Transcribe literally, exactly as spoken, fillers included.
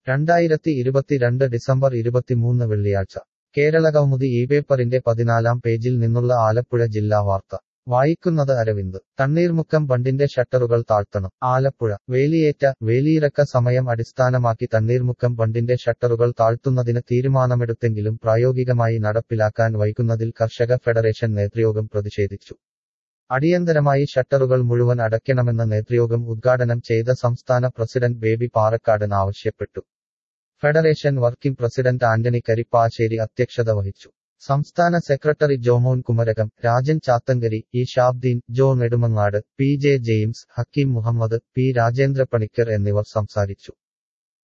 രണ്ടായിരത്തി ഇരുപത്തിരണ്ട് ഡിസംബർ ഇരുപത്തിമൂന്ന് വെള്ളിയാഴ്ച കേരളകൗമുദി ഈ പേപ്പറിന്റെ പതിനാലാം പേജിൽ നിന്നുള്ള ആലപ്പുഴ ജില്ലാ വാർത്ത വായിക്കുന്നത് അരവിന്ദ്. തണ്ണീർമുക്കം ബണ്ടിന്റെ ഷട്ടറുകൾ താഴ്ത്തണം. ആലപ്പുഴ. വേലിയേറ്റ, വേലിയിറക്ക സമയം അടിസ്ഥാനമാക്കി തണ്ണീർമുക്കം ബണ്ടിന്റെ ഷട്ടറുകൾ താഴ്ത്തുന്നതിന് തീരുമാനമെടുത്തെങ്കിലും പ്രായോഗികമായി നടപ്പിലാക്കാൻ വൈകുന്നതിൽ കർഷക ഫെഡറേഷൻ നേതൃയോഗം പ്രതിഷേധിച്ചു. അടിയന്തരമായി ഷട്ടറുകൾ മുഴുവൻ അടയ്ക്കണമെന്ന് നേതൃയോഗം ഉദ്ഘാടനം ചെയ്ത സംസ്ഥാന പ്രസിഡന്റ് ബേബി പാറക്കാടൻ ആവശ്യപ്പെട്ടു. Federation working president Antony Karippassery അധ്യക്ഷത വഹിച്ചു. സംസ്ഥാന secretary Jomon Kumarakom, Rajan Chathankari, E Shabdeen, Jo Nedumangad, P J James, Hakkim Muhammad, P Rajendra Panicker എന്നിവർ സംസാരിച്ചു.